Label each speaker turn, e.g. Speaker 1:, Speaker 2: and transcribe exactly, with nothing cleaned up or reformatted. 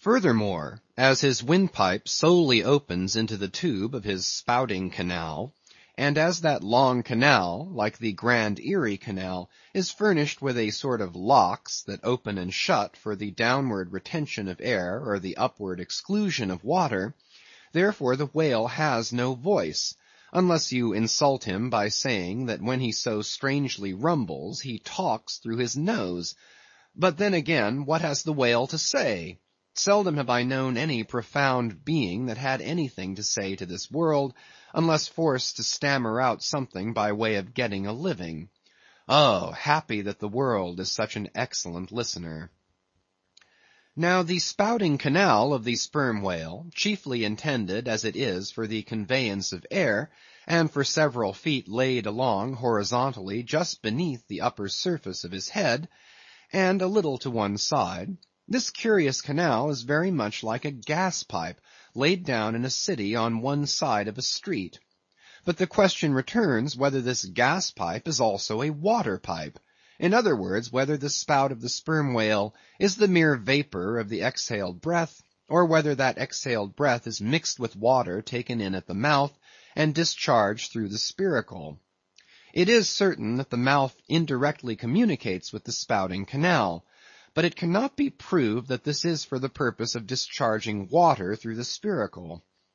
Speaker 1: Furthermore, as his windpipe solely opens into the tube of his spouting canal, and as that long canal, like the Grand Erie Canal, is furnished with a sort of locks that open and shut for the downward retention of air or the upward exclusion of water, therefore the whale has no voice, unless you insult him by saying that when he so strangely rumbles, he talks through his nose. But then again, what has the whale to say? Seldom have I known any profound being that had anything to say to this world, unless forced to stammer out something by way of getting a living. Oh, happy that the world is such an excellent listener. Now the spouting canal of the sperm whale, chiefly intended as it is for the conveyance of air, and for several feet laid along horizontally just beneath the upper surface of his head, and a little to one side, this curious canal is very much like a gas pipe laid down in a city on one side of a street. But the question returns whether this gas pipe is also a water pipe. In other words, whether the spout of the sperm whale is the mere vapor of the exhaled breath, or whether that exhaled breath is mixed with water taken in at the mouth and discharged through the spiracle. It is certain that the mouth indirectly communicates with the spouting canal, but it cannot be proved that this is for the purpose of discharging water through the spiracle.